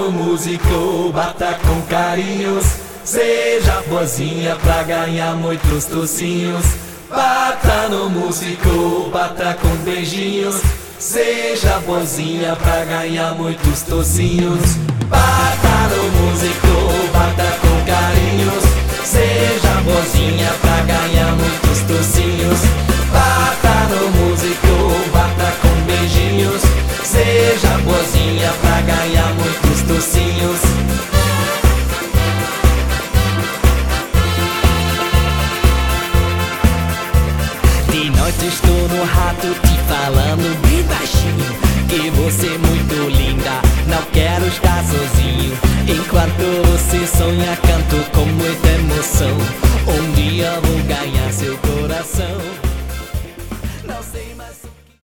no músico, bata com carinhos. Seja boazinha pra ganhar muitos tocinhos. Bata no músico, bata com beijinhos. Seja boazinha pra ganhar muitos tocinhos. Bata no músico, bata com carinhos. Seja boazinha pra ganhar muitos tocinhos. Bata no músico, bata com beijinhos. Seja boazinha